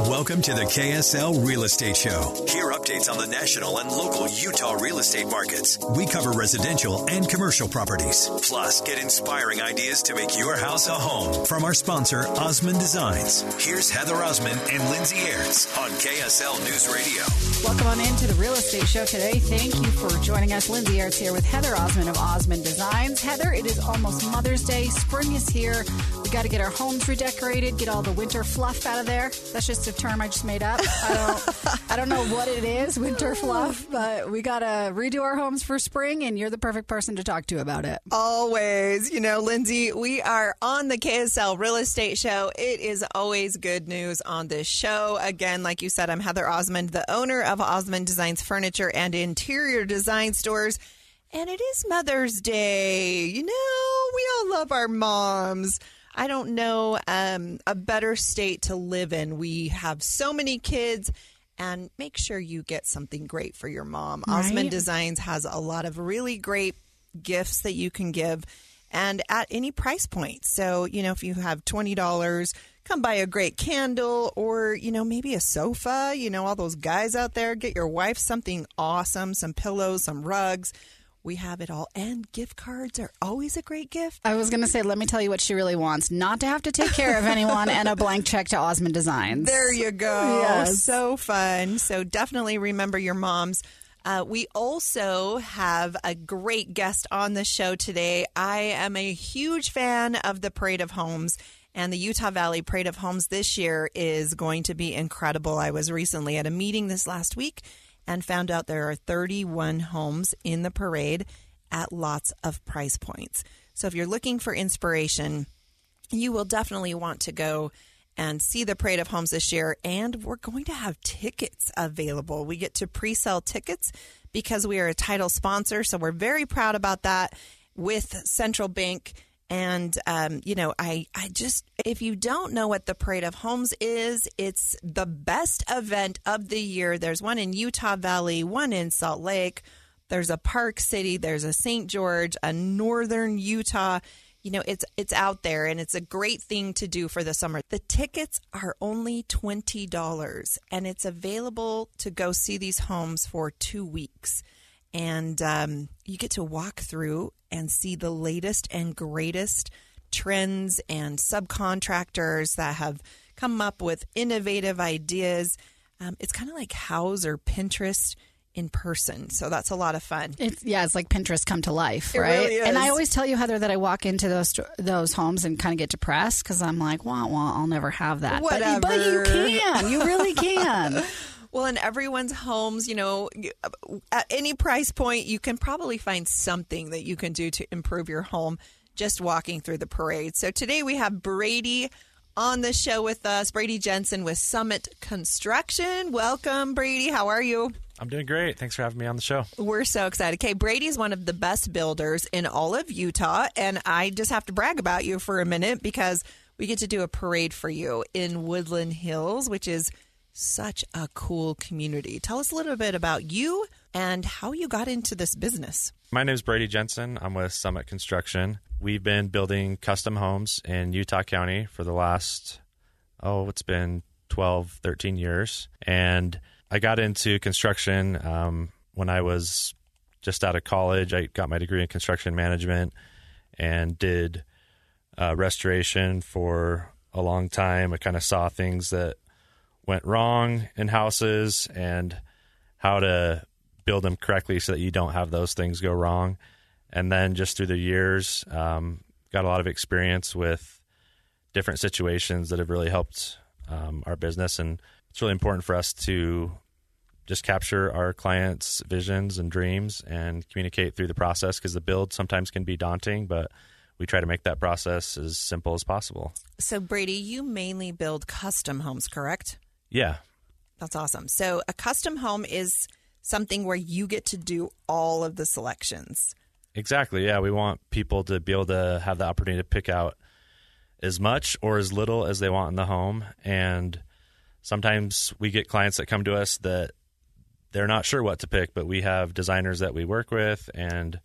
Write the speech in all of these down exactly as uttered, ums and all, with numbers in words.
Welcome to the K S L Real Estate Show. Hear updates on the national and local Utah real estate markets. We cover residential and commercial properties. Plus, get inspiring ideas to make your house a home from our sponsor, Osmond Designs. Here's Heather Osmond and Lindsay Aerts on K S L News Radio. Welcome on into the Real Estate Show today. Thank you for joining us. Lindsay Aerts here with Heather Osmond of Osmond Designs. Heather, it is almost Mother's Day. Spring is here. We got to get our homes redecorated, get all the winter fluff out of there. That's just a term I just made up. I don't, I don't know what it is, winter fluff, but we got to redo our homes for spring, and you're the perfect person to talk to about it. Always. You know, Lindsay, we are on the K S L Real Estate Show. It is always good news on this show. Again, like you said, I'm Heather Osmond, the owner of Osmond Designs Furniture and Interior Design Stores. And it is Mother's Day. You know, we all love our moms. I don't know um, a better state to live in. We have so many kids, and make sure you get something great for your mom. Right. Osmond Designs has a lot of really great gifts that you can give, and at any price point. So, you know, if you have twenty dollars, come buy a great candle, or, you know, maybe a sofa. You know, all those guys out there, get your wife something awesome, some pillows, some rugs. We have it all. And gift cards are always a great gift. I was going to say, let me tell you what she really wants. Not to have to take care of anyone, and a blank check to Osmond Designs. There you go. Yes. So fun. So definitely remember your moms. Uh, we also have a great guest on the show today. I am a huge fan of the Parade of Homes. And the Utah Valley Parade of Homes this year is going to be incredible. I was recently at a meeting this last week and found out there are thirty-one homes in the parade at lots of price points. So if you're looking for inspiration, you will definitely want to go and see the Parade of Homes this year. And we're going to have tickets available. We get to pre-sell tickets because we are a title sponsor. So we're very proud about that with Central Bank. And, um, you know, I, I just, if you don't know what the Parade of Homes is, it's the best event of the year. There's one in Utah Valley, one in Salt Lake. There's a Park City. There's a Saint George, a Northern Utah. You know, it's it's out there, and it's a great thing to do for the summer. The tickets are only twenty dollars, and it's available to go see these homes for two weeks. And um, you get to walk through and see the latest and greatest trends and subcontractors that have come up with innovative ideas. Um, it's kind of like Houzz or Pinterest in person. So that's a lot of fun. It's, yeah, it's like Pinterest come to life, it right? Really is. And I always tell you, Heather, that I walk into those those homes and kind of get depressed because I'm like, wah, wah, I'll never have that. Whatever. But, but you can. You really can. Well, in everyone's homes, you know, at any price point, you can probably find something that you can do to improve your home just walking through the parade. So today we have Brady on the show with us, Brady Jensen with Summit Construction. Welcome, Brady. How are you? I'm doing great. Thanks for having me on the show. We're so excited. Okay, Brady's one of the best builders in all of Utah, and I just have to brag about you for a minute because we get to do a parade for you in Woodland Hills, which is such a cool community. Tell us a little bit about you and how you got into this business. My name is Brady Jensen. I'm with Summit Construction. We've been building custom homes in Utah County for the last, oh, it's been twelve, thirteen years. And I got into construction um, when I was just out of college. I got my degree in construction management and did uh, restoration for a long time. I kind of saw things that went wrong in houses and how to build them correctly so that you don't have those things go wrong. And then just through the years, um, got a lot of experience with different situations that have really helped um, our business. And it's really important for us to just capture our clients' visions and dreams and communicate through the process, because the build sometimes can be daunting, but we try to make that process as simple as possible. So, Brady, you mainly build custom homes, correct? Yeah. That's awesome. So a custom home is something where you get to do all of the selections. Exactly. Yeah. We want people to be able to have the opportunity to pick out as much or as little as they want in the home. And sometimes we get clients that come to us that they're not sure what to pick, but we have designers that we work with and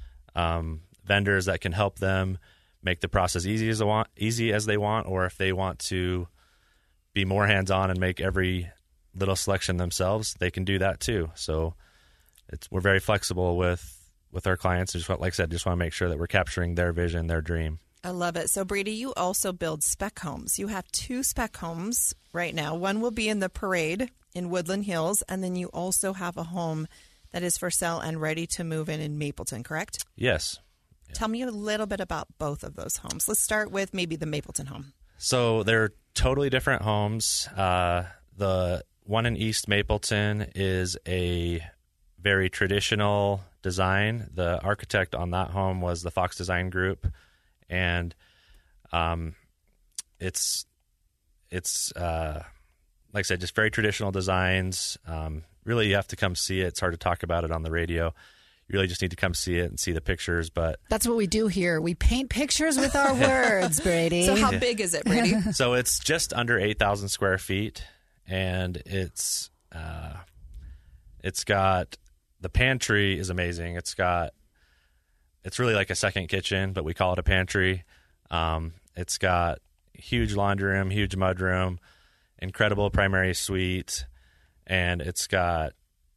um, vendors that can help them make the process easy as they want, easy as they want, or if they want to be more hands-on and make every little selection themselves, they can do that too. So it's we're very flexible with with our clients. Just like I said, just want to make sure that we're capturing their vision, their dream. I love it. So, Brady, you also build spec homes. You have two spec homes right now. One will be in the Parade in Woodland Hills, and then you also have a home that is for sale and ready to move in in Mapleton, correct? Yes. Yeah. Tell me a little bit about both of those homes. Let's start with maybe the Mapleton home. So they're totally different homes. Uh, the one in East Mapleton is a very traditional design. The architect on that home was the Fox Design Group. And um, it's, it's uh, like I said, just very traditional designs. Um, really, you have to come see it. It's hard to talk about it on the radio. You really just need to come see it and see the pictures. But that's what we do here. We paint pictures with our words, Brady. So how big is it, Brady? So it's just under eight thousand square feet. And it's uh, it's got, the pantry is amazing. It's got, it's really like a second kitchen, but we call it a pantry. Um, it's got huge laundry room, huge mud room, incredible primary suite, and it's got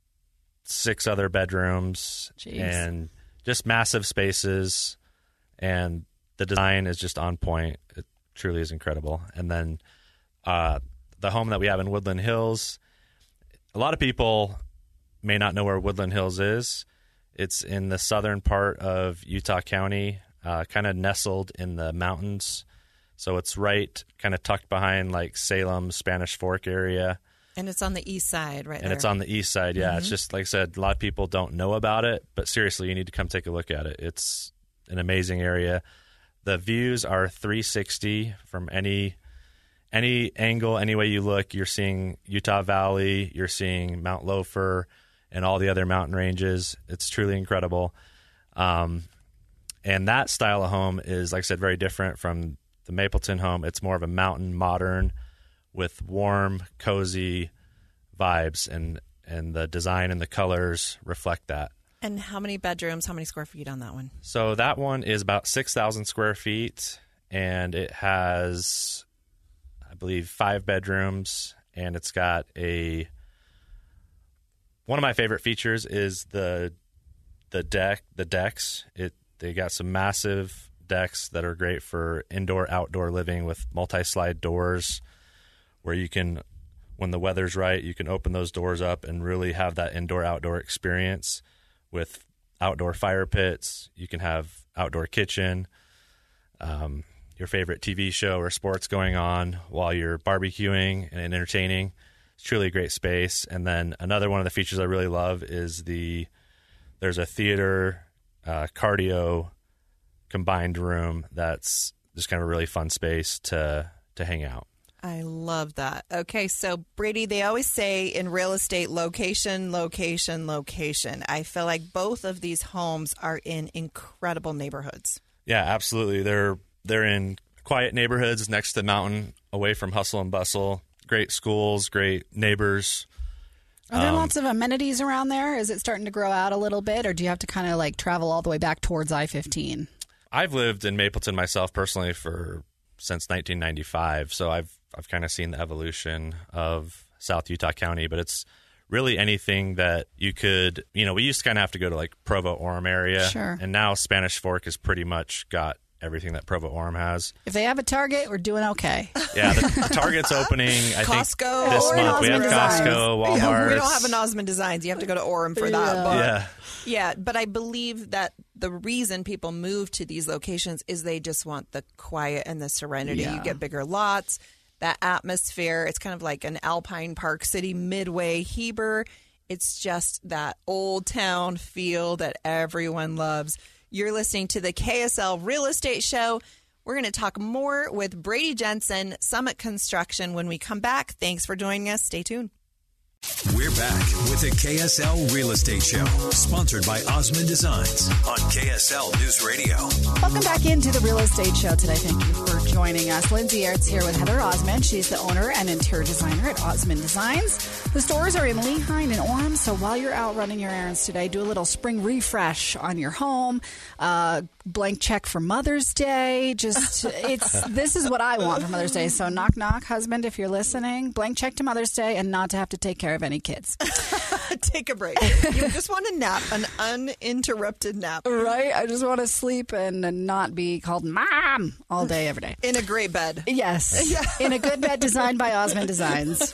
six other bedrooms. Jeez. And just massive spaces. And the design is just on point. It truly is incredible. And then uh, the home that we have in Woodland Hills, a lot of people may not know where Woodland Hills is. It's in the southern part of Utah County, uh, kind of nestled in the mountains. So it's right kind of tucked behind like Salem, Spanish Fork area. And it's on the east side, right And there. it's on the east side, yeah. Mm-hmm. It's just, like I said, a lot of people don't know about it, but seriously, you need to come take a look at it. It's an amazing area. The views are three sixty from any any angle, any way you look. You're seeing Utah Valley, you're seeing Mount Loafer, and all the other mountain ranges. It's truly incredible. Um, and that style of home is, like I said, very different from the Mapleton home. It's more of a mountain modern with warm, cozy vibes, and, and the design and the colors reflect that. And how many bedrooms, how many square feet on that one? So that one is about six thousand square feet, and it has, I believe, five bedrooms, and it's got a... One of my favorite features is the the deck, the decks. It they got some massive decks that are great for indoor, outdoor living with multi-slide doors, where you can, when the weather's right, you can open those doors up and really have that indoor, outdoor experience with outdoor fire pits. You can have outdoor kitchen, um, your favorite T V show or sports going on while you're barbecuing and entertaining. It's truly a great space. And then another one of the features I really love is the there's a theater, uh, cardio combined room that's just kind of a really fun space to to hang out. I love that. Okay, so Brady, they always say in real estate, location, location, location. I feel like both of these homes are in incredible neighborhoods. Yeah, absolutely. They're they're in quiet neighborhoods next to the mountain, away from hustle and bustle. Great schools, great neighbors. Are there um, lots of amenities around there? Is it starting to grow out a little bit, or do you have to kind of like travel all the way back towards I fifteen? I've lived in Mapleton myself personally for since nineteen ninety-five, so I've I've kind of seen the evolution of South Utah County, but it's really anything that you could, you know, we used to kind of have to go to like Provo-Orem area, Sure. And now Spanish Fork has pretty much got everything that Provo-Orem has. If they have a Target, we're doing okay. Yeah, the, the Target's opening, I Costco think, this or month. We have Osmond Costco, Designs. Walmart. Yeah, we don't have an Osmond Designs. You have to go to Orem for that. Yeah. But Yeah. yeah, but I believe that the reason people move to these locations is they just want the quiet and the serenity. Yeah. You get bigger lots, that atmosphere. It's kind of like an Alpine Park City, Midway, Heber. It's just that old town feel that everyone loves. You're listening to the K S L Real Estate Show. We're going to talk more with Brady Jensen, Summit Construction, when we come back. Thanks for joining us. Stay tuned. We're back with the K S L Real Estate Show, sponsored by Osmond Designs on K S L News Radio. Welcome back into the Real Estate Show today. Thank you for joining us. Lindsay Aerts here with Heather Osmond. She's the owner and interior designer at Osmond Designs. The stores are in Lehi and Orem, so while you're out running your errands today, do a little spring refresh on your home. Uh, blank check for Mother's Day. Just it's this is what I want for Mother's Day. So knock knock, husband, if you're listening, blank check to Mother's Day and not to have to take care of any kids. Take a break. You just want a nap, an uninterrupted nap. Right? I just want to sleep and not be called mom all day, every day. In a great bed. Yes. Yeah. In a good bed designed by Osmond Designs.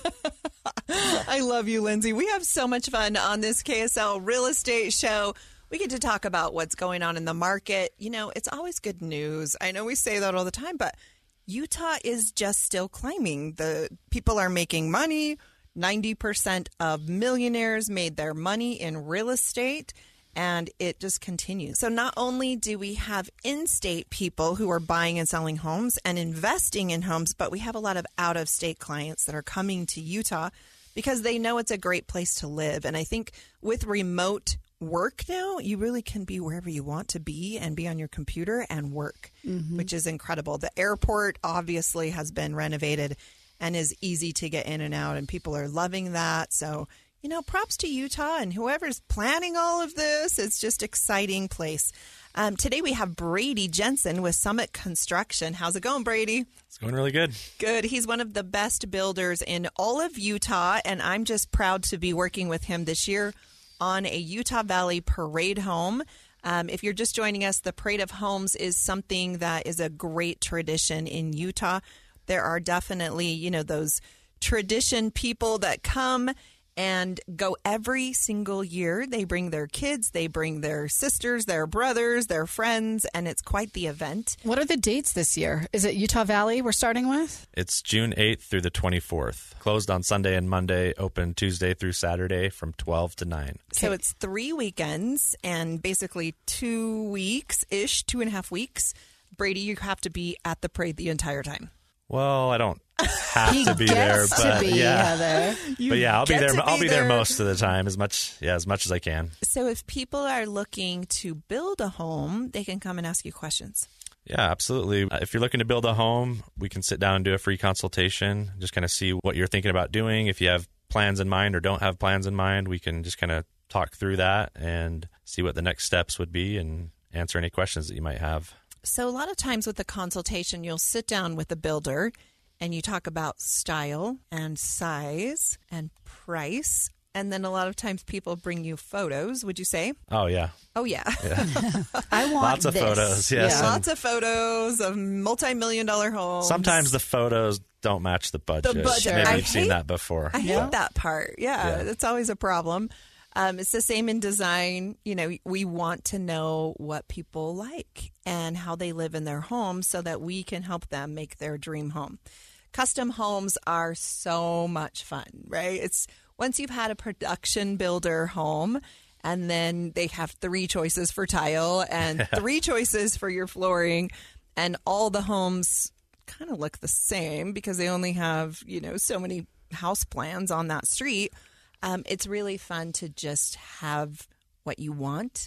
I love you, Lindsay. We have so much fun on this K S L Real Estate Show. We get to talk about what's going on in the market. You know, it's always good news. I know we say that all the time, but Utah is just still climbing. The people are making money. ninety percent of millionaires made their money in real estate, and it just continues. So not only do we have in-state people who are buying and selling homes and investing in homes, but we have a lot of out-of-state clients that are coming to Utah because they know it's a great place to live. And I think with remote work now, you really can be wherever you want to be and be on your computer and work, mm-hmm. which is incredible. The airport obviously has been renovated and is easy to get in and out, and people are loving that. So, you know, props to Utah and whoever's planning all of this. It's just exciting place. Um, today we have Brady Jensen with Summit Construction. How's it going, Brady? It's going really good. Good. He's one of the best builders in all of Utah, and I'm just proud to be working with him this year on a Utah Valley Parade home. Um, if you're just joining us, the Parade of Homes is something that is a great tradition in Utah. There are definitely, you know, those tradition people that come and go every single year. They bring their kids, they bring their sisters, their brothers, their friends, and it's quite the event. What are the dates this year? Is it Utah Valley we're starting with? It's June eighth through the twenty-fourth. Closed on Sunday and Monday, open Tuesday through Saturday from twelve to nine. So okay. It's three weekends and basically two weeks-ish, two and a half weeks. Brady, you have to be at the parade the entire time. Well, I don't have he to be gets there, but to be, yeah, Heather. but yeah, I'll be there. Be I'll be there. there most of the time, as much yeah, as much as I can. So, if people are looking to build a home, they can come and ask you questions. Yeah, absolutely. Uh, if you're looking to build a home, we can sit down and do a free consultation. Just kind of see what you're thinking about doing. If you have plans in mind or don't have plans in mind, we can just kind of talk through that and see what the next steps would be and answer any questions that you might have. So, a lot of times with the consultation, you'll sit down with the builder and you talk about style and size and price. And then a lot of times people bring you photos, would you say? Oh, yeah. Oh, yeah. yeah. I want Lots of this. photos, yes. Yeah. Lots of photos of multi-million dollar homes. Sometimes the photos don't match the budget. The budget. Maybe I you've seen hate- that before. I Yeah. hate that part. Yeah, Yeah. that's always a problem. Um, it's the same in design. You know, we want to know what people like and how they live in their homes so that we can help them make their dream home. Custom homes are so much fun, right? It's once you've had a production builder home and then they have three choices for tile and three choices for your flooring, and all the homes kind of look the same because they only have, you know, so many house plans on that street. Um, it's really fun to just have what you want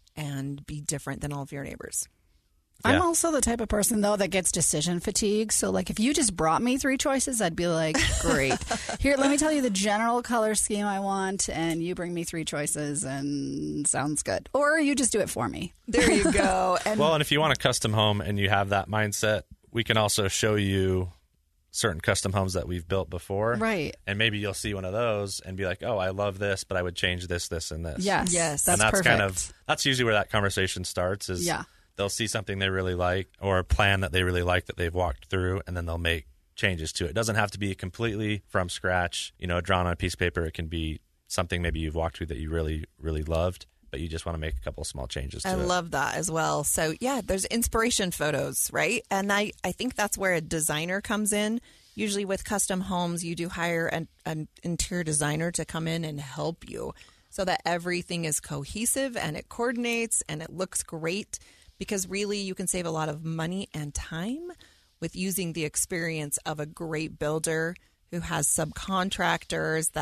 and be different than all of your neighbors. I'm Yeah. also the type of person, though, that gets decision fatigue. So, like, if you just brought me three choices, I'd be like, great. Here, let me tell you the general color scheme I want, and you bring me three choices, and sounds good. Or you just do it for me. There you go. And Well, and if you want a custom home and you have that mindset, we can also show you certain custom homes that we've built before. Right. And maybe you'll see one of those and be like, oh, I love this, but I would change this, this, and this. Yes. Yes. That's and that's perfect. kind of, that's usually where that conversation starts is Yeah. they'll see something they really like or a plan that they really like that they've walked through, and then they'll make changes to it. It doesn't have to be completely from scratch, you know, drawn on a piece of paper. It can be something maybe you've walked through that you really, really loved, but you just want to make a couple of small changes to I it. love that as well. So, yeah, there's inspiration photos, right? And I, I think that's where a designer comes in. Usually with custom homes, you do hire an, an interior designer to come in and help you so that everything is cohesive and it coordinates and it looks great, because really you can save a lot of money and time with using the experience of a great builder who has subcontractors that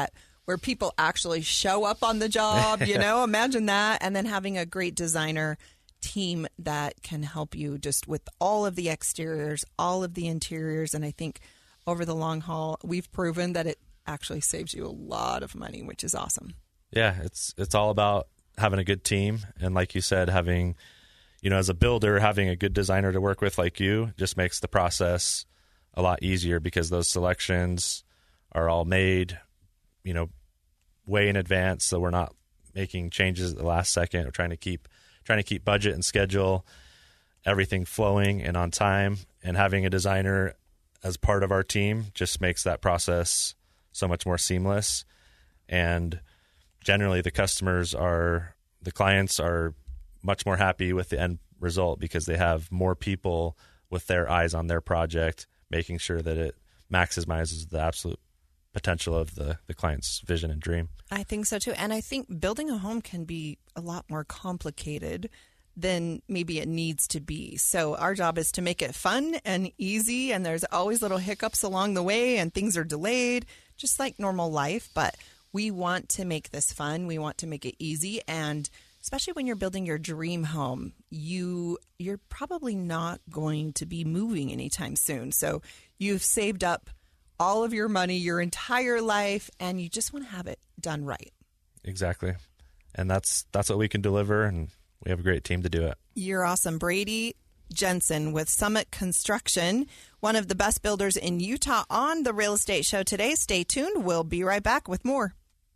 where people actually show up on the job, you know, imagine that. And then having a great designer team that can help you just with all of the exteriors, all of the interiors. And I think over the long haul, we've proven that it actually saves you a lot of money, which is awesome. Yeah, it's it's all about having a good team. And like you said, having, you know, as a builder, having a good designer to work with like you just makes the process a lot easier because those selections are all made, you know, way in advance. So we're not making changes at the last second. We're trying to keep trying to keep budget and schedule, everything flowing and on time. And having a designer as part of our team just makes that process so much more seamless. And generally the customers are, the clients are much more happy with the end result because they have more people with their eyes on their project, making sure that it maximizes the absolute potential of the, the client's vision and dream. I think so too. And I think building a home can be a lot more complicated than maybe it needs to be. So our job is to make it fun and easy. And there's always little hiccups along the way and things are delayed, just like normal life. But we want to make this fun. We want to make it easy. And especially when you're building your dream home, you, you're probably not going to be moving anytime soon. So you've saved up all of your money, your entire life, and you just want to have it done right. Exactly. And that's that's what we can deliver, and we have a great team to do it. You're awesome. Brady Jensen with Summit Construction, one of the best builders in Utah, on the Real Estate Show today. Stay tuned. We'll be right back with more.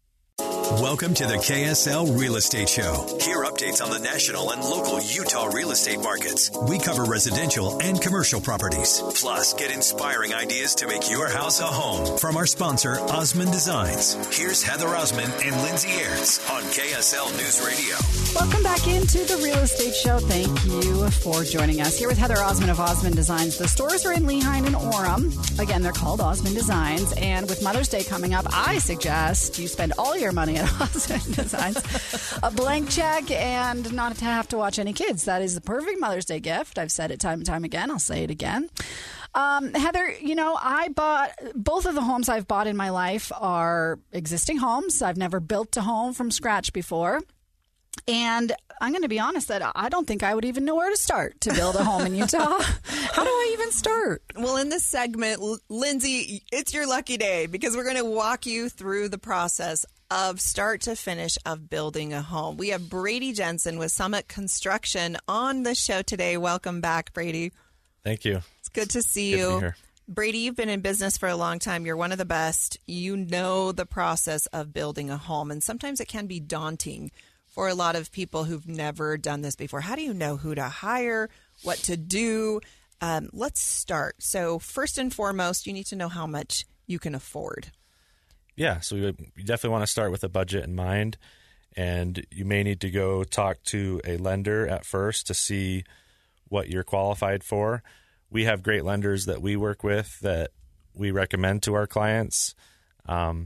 Welcome to the K S L Real Estate Show. Hear updates on the national and local Utah real estate markets. We cover residential and commercial properties. Plus, get inspiring ideas to make your house a home from our sponsor, Osmond Designs. Here's Heather Osmond and Lindsay Ayers on K S L News Radio. Welcome back into the Real Estate Show. Thank you for joining us. Here with Heather Osmond of Osmond Designs. The stores are in Lehi and Orem. Again, they're called Osmond Designs. And with Mother's Day coming up, I suggest you spend all your money at Osmond Designs. A blank check and not to have to watch any kids. That is the perfect Mother's Day gift. I've said it time and time again. I'll say it again. Um, Heather, you know, I bought, both of the homes I've bought in my life are existing homes. I've never built a home from scratch before. And I'm going to be honest that I don't think I would even know where to start to build a home in Utah. How do I even start? Well, in this segment, L- Lindsay, it's your lucky day because we're going to walk you through the process of start to finish of building a home. We have Brady Jensen with Summit Construction on the show today. Welcome back, Brady. Thank you. It's good to see Good you. to be here. Brady, you've been in business for a long time. You're one of the best. You know the process of building a home, and sometimes it can be daunting for a lot of people who've never done this before. How do you know who to hire, what to do? Um, let's start. So first and foremost, you need to know how much you can afford. Yeah, so we definitely want to start with a budget in mind, and you may need to go talk to a lender at first to see what you're qualified for. We have great lenders that we work with that we recommend to our clients, um,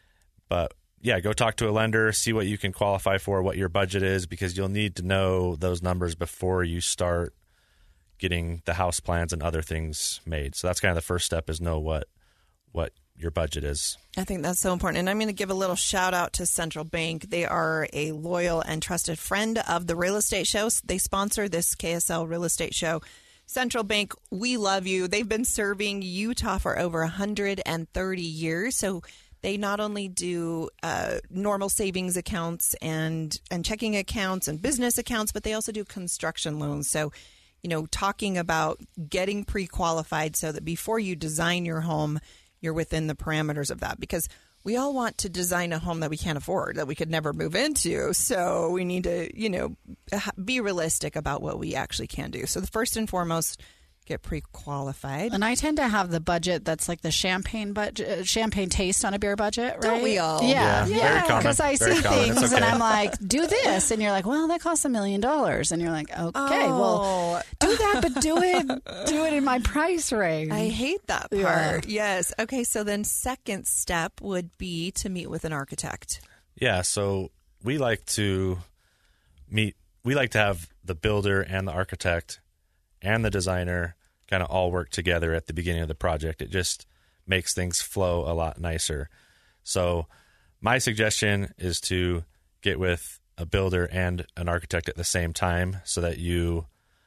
but yeah, go talk to a lender, see what you can qualify for, what your budget is, because you'll need to know those numbers before you start getting the house plans and other things made. So that's kind of the first step, is know what what your budget is. I think that's so important. And I'm going to give a little shout out to Central Bank. They are a loyal and trusted friend of the Real Estate Show. They sponsor this K S L Real Estate Show. Central Bank, we love you. They've been serving Utah for over one hundred thirty years. So they not only do uh, normal savings accounts and, and checking accounts and business accounts, but they also do construction loans. So, you know, talking about getting pre-qualified so that before you design your home, you're within the parameters of that. Because we all want to design a home that we can't afford, that we could never move into. So we need to, you know, be realistic about what we actually can do. So the first and foremost, get pre-qualified. And I tend to have the budget that's like the champagne budget, champagne taste on a beer budget, right? Don't we all? Yeah, Yeah, yeah. very common. Because I Very see common. things It's and okay. I'm like, do this, and you're like, well, that costs a million dollars, and you're like, okay, Oh. well, do that, but do it, do it in my price range. I hate that part. Yeah. Yes. Okay. So then second step would be to meet with an architect. Yeah, so we like to meet, we like to have the builder and the architect and the designer kind of all work together at the beginning of the project. It just makes things flow a lot nicer. So my suggestion is to get with a builder and an architect at the same time, so that you,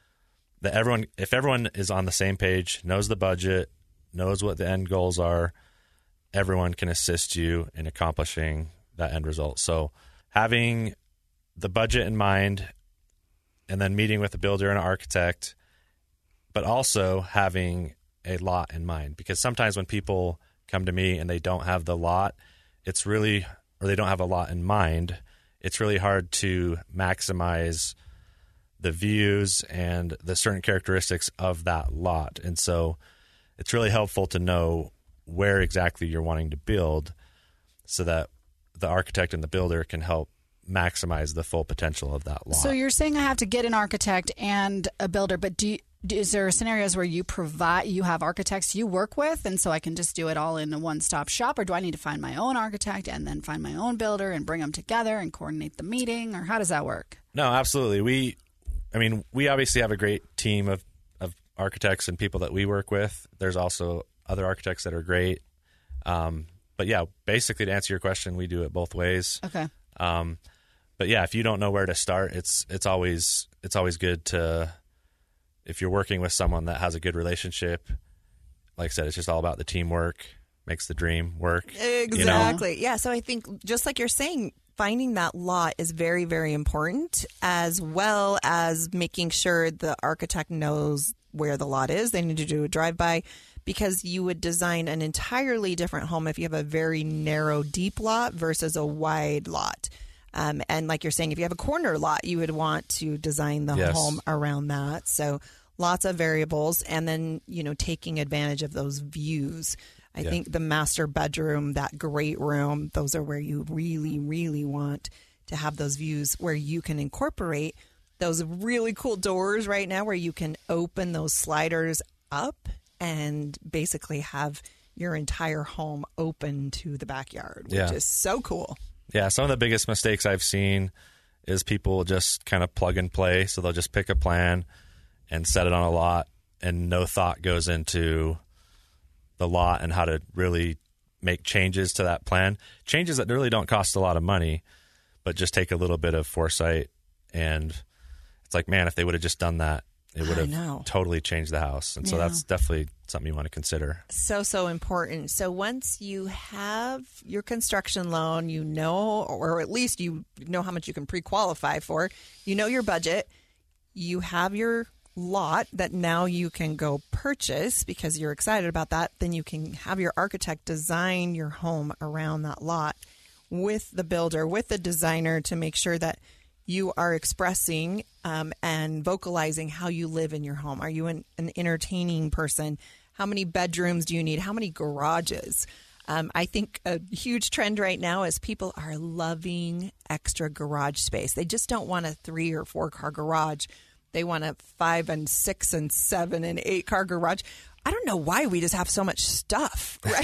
that everyone, if everyone is on the same page, knows the budget, knows what the end goals are, everyone can assist you in accomplishing that end result. So having the budget in mind, and then meeting with a builder and an architect, but also having a lot in mind. Because sometimes when people come to me and they don't have the lot, it's really, or they don't have a lot in mind, it's really hard to maximize the views and the certain characteristics of that lot. And so it's really helpful to know where exactly you're wanting to build, so that the architect and the builder can help maximize the full potential of that lot. So you're saying I have to get an architect and a builder, but do you, is there scenarios where you provide, you have architects you work with, and so I can just do it all in a one-stop shop, or do I need to find my own architect and then find my own builder and bring them together and coordinate the meeting, or how does that work? No, absolutely. We, I mean, we obviously have a great team of, of architects and people that we work with. There's also other architects that are great. Um, but yeah, basically to answer your question, we do it both ways. Okay. Um, but yeah, if you don't know where to start, it's, it's always, it's always good to, if you're working with someone that has a good relationship, like I said, it's just all about the teamwork, makes the dream work. Exactly. You know? Yeah. So I think, just like you're saying, finding that lot is very, very important, as well as making sure the architect knows where the lot is. They need to do a drive-by, because you would design an entirely different home if you have a very narrow, deep lot versus a wide lot. Um, and like you're saying, if you have a corner lot, you would want to design the Yes. home around that. So lots of variables, and then, you know, taking advantage of those views. I Yeah. think the master bedroom, that great room, those are where you really, really want to have those views, where you can incorporate those really cool doors right now, where you can open those sliders up and basically have your entire home open to the backyard, which Yeah. is so cool. Yeah, some of the biggest mistakes I've seen is people just kind of plug and play. So they'll just pick a plan and set it on a lot, and no thought goes into the lot and how to really make changes to that plan. Changes that really don't cost a lot of money, but just take a little bit of foresight. And it's like, man, if they would have just done that, it would I have know. totally changed the house. And so Yeah. that's definitely something you want to consider. So, so important. So once you have your construction loan, you know, or at least you know how much you can pre-qualify for, you know your budget, you have your lot that now you can go purchase because you're excited about that, then you can have your architect design your home around that lot with the builder, with the designer, to make sure that you are expressing um, and vocalizing how you live in your home. Are you an, an entertaining person? How many bedrooms do you need? How many garages? Um, I think a huge trend right now is people are loving extra garage space. They just don't want a three or four car garage. They want a five and six and seven and eight car garage. I don't know why we just have so much stuff, right?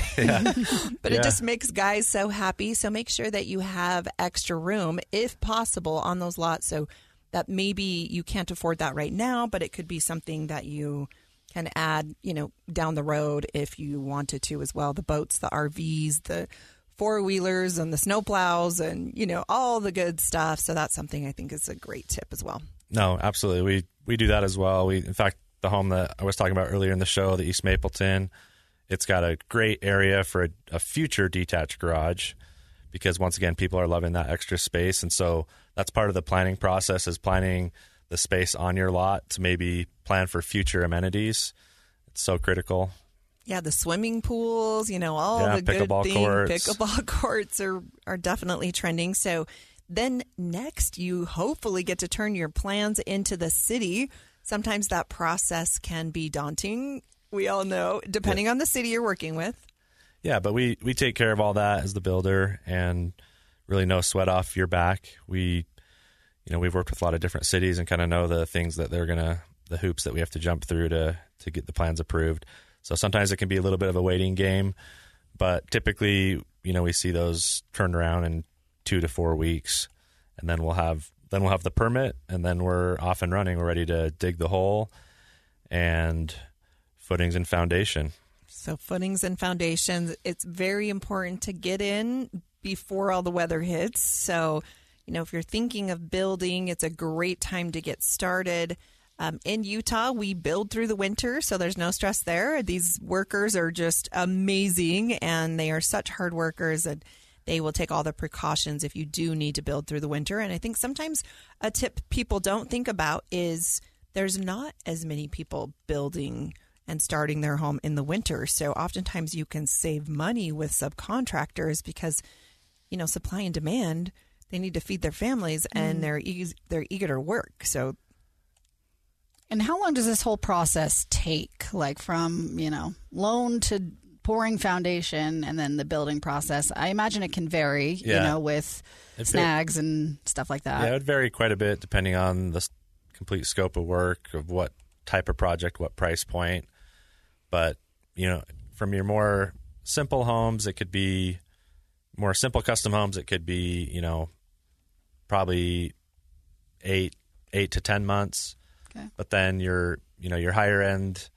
But Yeah. it just makes guys so happy. So make sure that you have extra room, if possible, on those lots, so that maybe you can't afford that right now, but it could be something that you can add, you know, down the road if you wanted to as well. The boats, the R Vs, the four-wheelers, and the snowplows, and, you know, all the good stuff. So that's something I think is a great tip as well. No, absolutely. We we do that as well. We, in fact, the home that I was talking about earlier in the show, the East Mapleton, it's got a great area for a, a future detached garage, because once again, people are loving that extra space. And so that's part of the planning process, is planning the space on your lot to maybe plan for future amenities. It's so critical. Yeah, the swimming pools, you know, all Yeah, the good pickleball things. courts. Pickleball courts are, are definitely trending. So then next, you hopefully get to turn your plans into the city. Sometimes that process can be daunting. We all know, depending Yeah. on the city you're working with. Yeah, but we, we take care of all that as the builder, and really no sweat off your back. We, you know, we've worked with a lot of different cities and kind of know the things that they're going to, the hoops that we have to jump through to, to get the plans approved. So sometimes it can be a little bit of a waiting game, but typically, you know, we see those turned around in two to four weeks, and then we'll have, then we'll have the permit, and then we're off and running. We're ready to dig the hole and footings and foundation. So footings and foundations, it's very important to get in before all the weather hits. So, you know, if you're thinking of building, it's a great time to get started. Um, in Utah, we build through the winter, so there's no stress there. These workers are just amazing, and they are such hard workers, and they will take all the precautions if you do need to build through the winter. And I think sometimes a tip people don't think about is there's not as many people building and starting their home in the winter. So oftentimes you can save money with subcontractors because, you know, supply and demand, they need to feed their families, and mm. they're e- they're eager to work. So. And how long does this whole process take? Like from, you know, loan to pouring foundation and then the building process? I imagine it can vary, yeah. you know, with it snags var- and stuff like that. Yeah, it would vary quite a bit depending on the complete scope of work, of what type of project, what price point. But, you know, from your more simple homes, it could be more simple custom homes. It could be, you know, probably eight, eight to ten months. Okay. But then your, you know, your higher end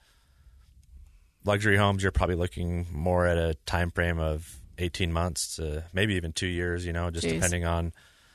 luxury homes, you're probably looking more at a time frame of eighteen months to maybe even two years, you know, just Jeez. depending on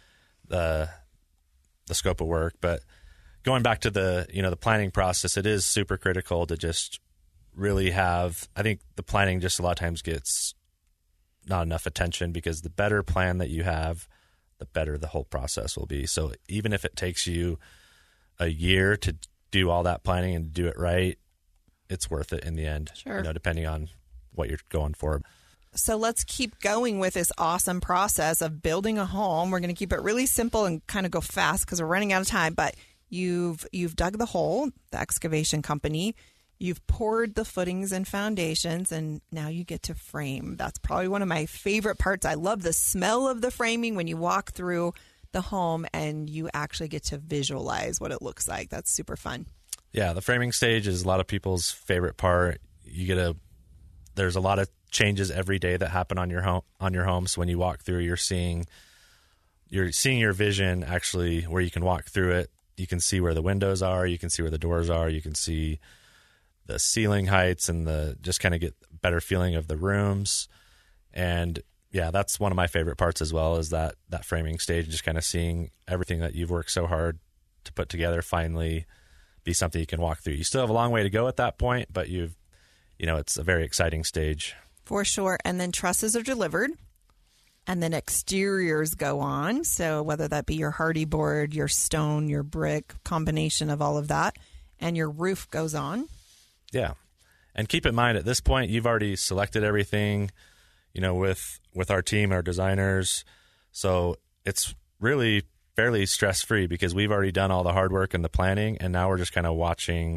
the the scope of work. But going back to the, you know, the planning process, it is super critical to just really have, I think the planning just a lot of times gets not enough attention, because the better plan that you have, the better the whole process will be. So even if it takes you a year to do all that planning and do it right, it's worth it in the end, sure. you know, depending on what you're going for. So let's keep going with this awesome process of building a home. We're going to keep it really simple and kind of go fast because we're running out of time. But you've you've dug the hole, the excavation company. You've poured the footings and foundations, and now you get to frame. That's probably one of my favorite parts. I love the smell of the framing when you walk through the home and you actually get to visualize what it looks like. That's super fun. Yeah, the framing stage is a lot of people's favorite part. You get a there's a lot of changes every day that happen on your home on your home. So when you walk through, you're seeing you're seeing your vision actually where you can walk through it. You can see where the windows are, you can see where the doors are, you can see the ceiling heights, and the just kind of get a better feeling of the rooms. And yeah, that's one of my favorite parts as well, is that that framing stage, just kind of seeing everything that you've worked so hard to put together finally be something you can walk through. You still have a long way to go at that point, but you've, you know, it's a very exciting stage. For sure. And then trusses are delivered, and then exteriors go on. So whether that be your hardy board, your stone, your brick, combination of all of that, and your roof goes on. Yeah. And keep in mind, at this point, you've already selected everything, you know, with, with our team, our designers. So it's really fairly stress-free because we've already done all the hard work and the planning, and now we're just kind of watching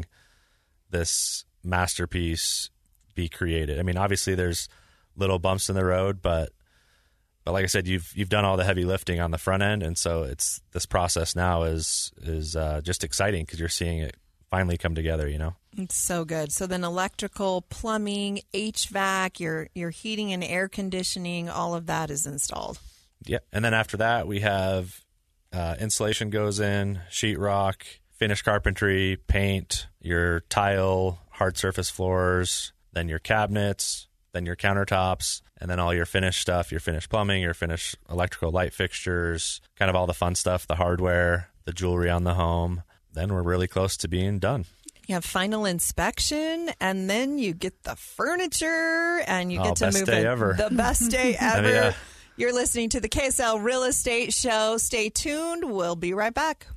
this masterpiece be created. I mean, obviously there's little bumps in the road, but but like I said, you've you've done all the heavy lifting on the front end, and so it's this process now is is uh, just exciting because you're seeing it finally come together, you know? It's so good. So then electrical, plumbing, H V A C, your your heating and air conditioning, all of that is installed. Yeah. And then after that, we have uh, insulation goes in, sheetrock, finished carpentry, paint, your tile, hard surface floors, then your cabinets, then your countertops, and then all your finished stuff, your finished plumbing, your finished electrical light fixtures, kind of all the fun stuff, the hardware, the jewelry on the home. Then we're really close to being done. You have final inspection, and then you get the furniture, and you oh, get to best move day in. ever. The best day ever. yeah. You're listening to the K S L Real Estate Show. Stay tuned. We'll be right back.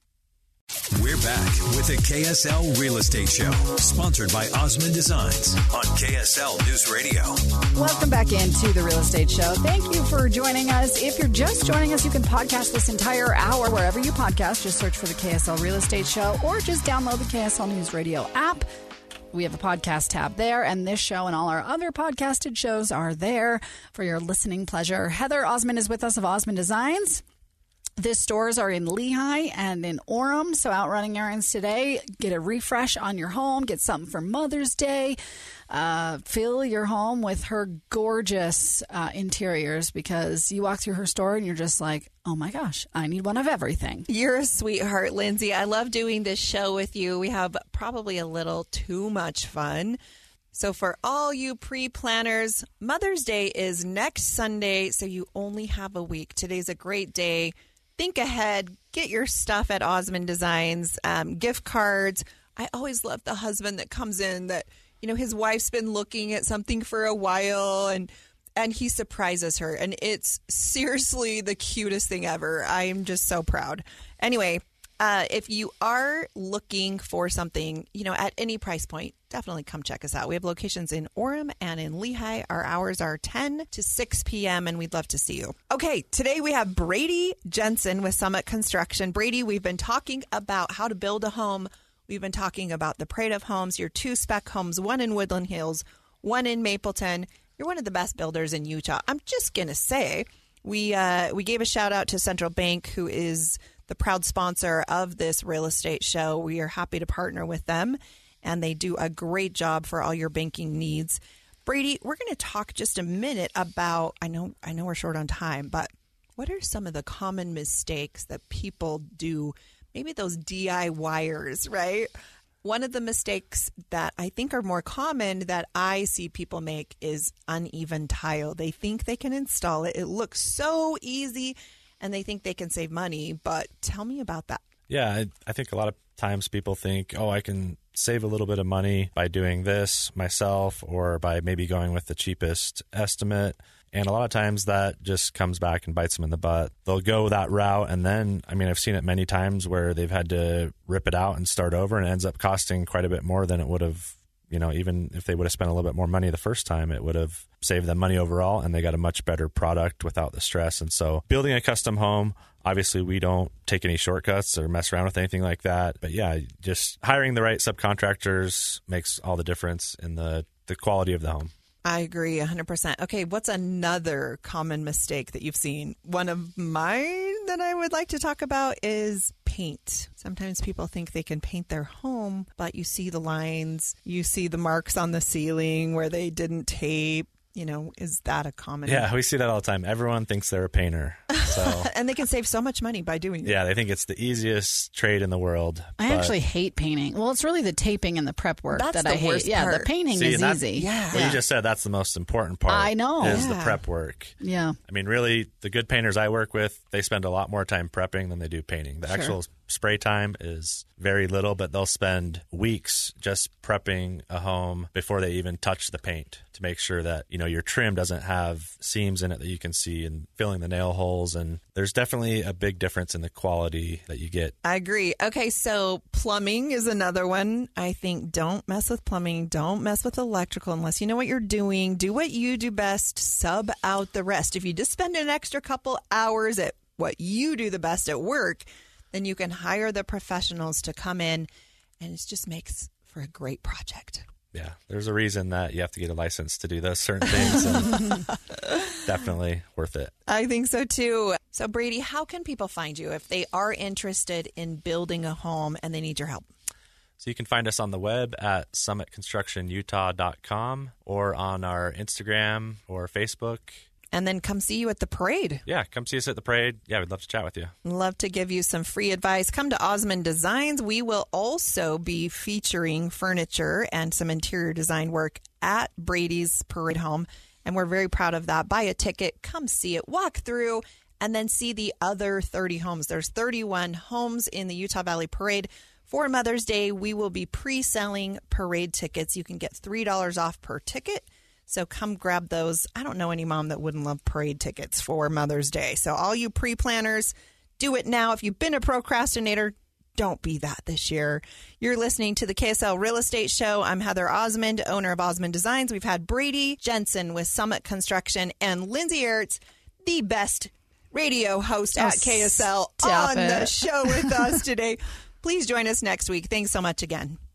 We're back with the K S L Real Estate Show, sponsored by Osmond Designs on K S L News Radio. Welcome back into the Real Estate Show. Thank you for joining us. If you're just joining us, you can podcast this entire hour wherever you podcast. Just search for the K S L Real Estate Show, or just download the K S L News Radio app. We have a podcast tab there, and this show and all our other podcasted shows are there for your listening pleasure. Heather Osmond is with us of Osmond Designs. The stores are in Lehigh and in Orem, so out running errands today. Get a refresh on your home. Get something for Mother's Day. Uh, fill your home with her gorgeous uh, interiors, because you walk through her store and you're just like, oh my gosh, I need one of everything. You're a sweetheart, Lindsay. I love doing this show with you. We have probably a little too much fun. So for all you pre-planners, Mother's Day is next Sunday, so you only have a week. Today's a great day. Think ahead. Get your stuff at Osmond Designs, um, gift cards. I always love the husband that comes in that, you know, his wife's been looking at something for a while and and he surprises her. And it's seriously the cutest thing ever. I am just so proud. Anyway, uh, if you are looking for something, you know, at any price point, definitely come check us out. We have locations in Orem and in Lehigh. Our hours are ten to six p.m. and we'd love to see you. Okay, today we have Brady Jensen with Summit Construction. Brady, we've been talking about how to build a home. We've been talking about the Parade of Homes, your two spec homes, one in Woodland Hills, one in Mapleton. You're one of the best builders in Utah. I'm just going to say we uh, we gave a shout out to Central Bank, who is the proud sponsor of this real estate show. We are happy to partner with them, and they do a great job for all your banking needs. Brady, we're going to talk just a minute about, I know, I know we're short on time, but what are some of the common mistakes that people do? Maybe those DIYers, right? One of the mistakes that I think are more common that I see people make is uneven tile. They think they can install it. It looks so easy, and they think they can save money. But tell me about that. Yeah, I, I think a lot of times people think, oh, I can save a little bit of money by doing this myself or by maybe going with the cheapest estimate. And a lot of times that just comes back and bites them in the butt. They'll go that route. And then, I mean, I've seen it many times where they've had to rip it out and start over, and it ends up costing quite a bit more than it would have, you know, even if they would have spent a little bit more money the first time, it would have saved them money overall, and they got a much better product without the stress. And so building a custom home, obviously we don't take any shortcuts or mess around with anything like that. But yeah, just hiring the right subcontractors makes all the difference in the, the quality of the home. I agree one hundred percent. Okay, what's another common mistake that you've seen? One of mine that I would like to talk about is paint. Sometimes people think they can paint their home, but you see the lines, you see the marks on the ceiling where they didn't tape. You know, is that a common? Yeah, we see that all the time. Everyone thinks they're a painter. So and they can save so much money by doing it. Yeah, they think it's the easiest trade in the world. I but... actually hate painting. Well, it's really the taping and the prep work that's that the I hate. Worst yeah, part. the painting See, is that, easy. Yeah. Well, yeah. you just said that's the most important part. I know. Is yeah. the prep work. Yeah. I mean, really, the good painters I work with, they spend a lot more time prepping than they do painting. The Sure. actual spray time is very little, but they'll spend weeks just prepping a home before they even touch the paint to make sure that, you know, your trim doesn't have seams in it that you can see, and filling the nail holes. And there's definitely a big difference in the quality that you get. I agree. Okay, so plumbing is another one. I think don't mess with plumbing. Don't mess with electrical unless you know what you're doing. Do what you do best. Sub out the rest. If you just spend an extra couple hours at what you do the best at work, then you can hire the professionals to come in, and it just makes for a great project. Yeah, there's a reason that you have to get a license to do those certain things. And definitely worth it. I think so, too. So, Brady, how can people find you if they are interested in building a home and they need your help? So you can find us on the web at summit construction utah dot com or on our Instagram or Facebook. And then come see you at the parade. Yeah, come see us at the parade. Yeah, we'd love to chat with you. Love to give you some free advice. Come to Osmond Designs. We will also be featuring furniture and some interior design work at Brady's Parade Home, and we're very proud of that. Buy a ticket, come see it, walk through, and then see the other thirty homes. There's thirty-one homes in the Utah Valley Parade. For Mother's Day, we will be pre-selling parade tickets. You can get three dollars off per ticket. So come grab those. I don't know any mom that wouldn't love parade tickets for Mother's Day. So all you pre-planners, do it now. If you've been a procrastinator, don't be that this year. You're listening to the K S L Real Estate Show. I'm Heather Osmond, owner of Osmond Designs. We've had Brady Jensen with Summit Construction and Lindsay Ertz, the best radio host Oh, at K S L, stop on it. the show with us today. Please join us next week. Thanks so much again.